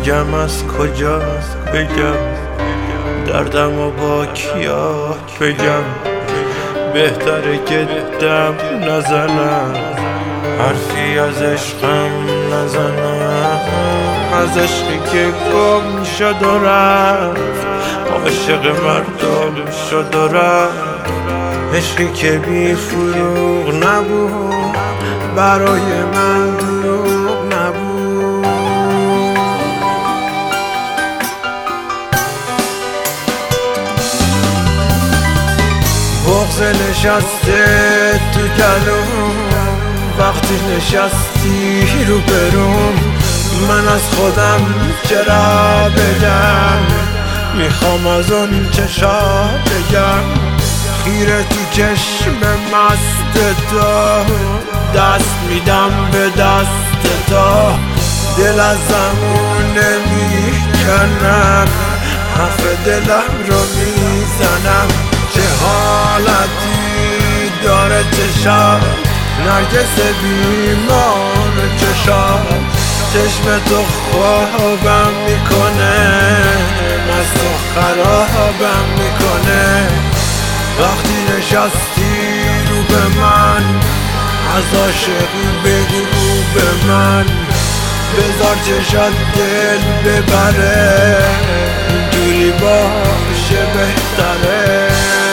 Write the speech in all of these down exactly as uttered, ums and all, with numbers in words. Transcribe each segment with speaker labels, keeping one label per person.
Speaker 1: بگم از کجا بگم، دردم و با کیا بگم. بهتره که دم نزنم، حرفی از عشقم نزنم، از عشقی که گم شد و رفت، عاشق مردم شد و رفت. عشقی که بی فروغ نبود، برای من دروغ نبود. بغض نشسته تو گلوم، وقتی نشستی رو بروم. من از خودم چرا بگم، میخوام از اون چشا بگم. خیره تو چشم مست تو، دست میدم به دست تو. دل از زمون نمیکنم، حرف دلم رو میزنم. چه حالتی داره چشم، نرگس بیمار چشم. چشم تو خوابم میکنه، مست و خرابم میکنه. وقتی نشستی رو به من، از عاشقی بگو به من. بذار چشات دل ببره، اینجوری باشه بهتره.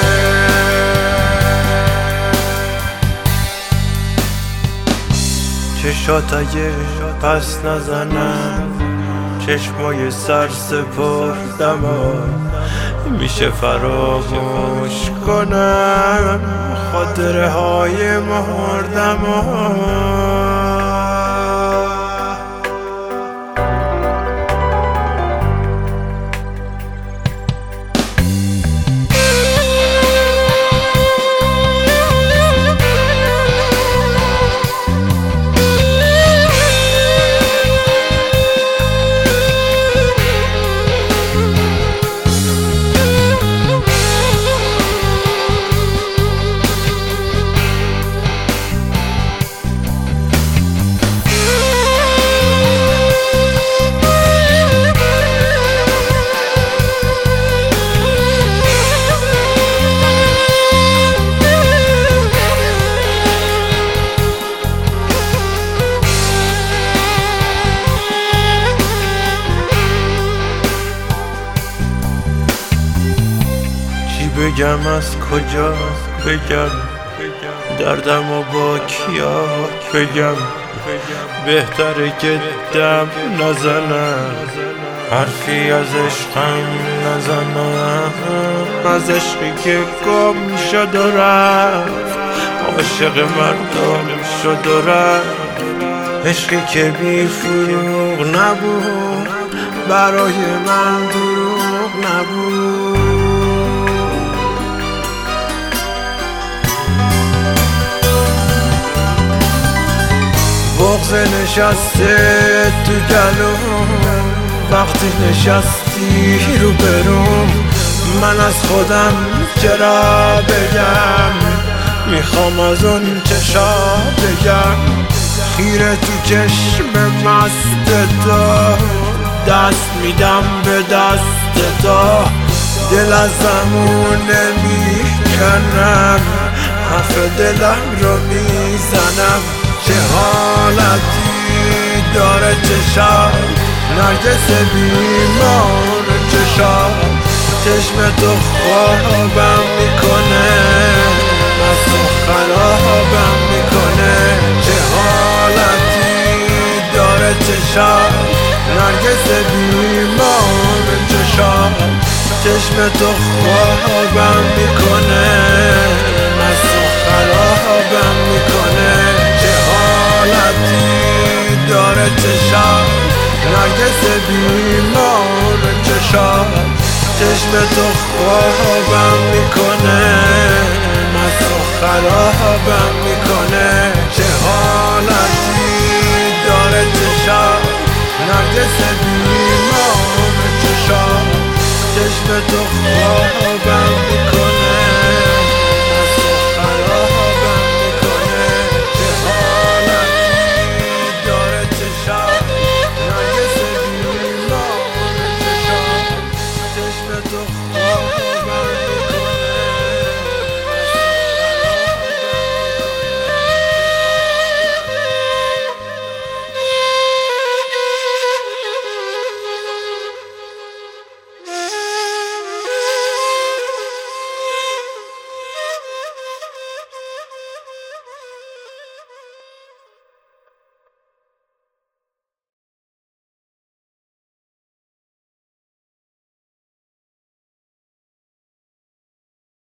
Speaker 1: چشات اگه پس نزنم، چشمای سر سپردم میشه فراموش کنم خاطره های مردم. بگم از کجا بگم، دردم و با کیا بگم. بهتره که دم نزنم، حرفی از عشقم نزنم، از عشقی که گم شد و رفت، عاشق مردم شد و رفت. عشقی که بی فروغ نبود، برای من دروغ نبود. بغض نشسته تو گلوم، وقتی نشستی رو بروم. من از خودم چرا بگم، میخوام از اون چشا بگم. خیره تو چشم مست تو، دست میدم به دست تو. دل از زمون نمیکنم، حرف دلم رو میزنم. چه حالتی داره چشم، نرگس بیمار چشم. چشم تو خوابم میکنه، مست و خرابم میکنه. چه حالتی داره چشم، نرگس بیمار چشم. چشم تو خوابم میکنه، مست و خرابم میکنه. داره چشم، نرگس بیمار چشم. چشم تو خوابم میکنه، مست و خرابم میکنه. چه حالتی داره چشم، نرگس بیمار چشم. چشم تو خوابم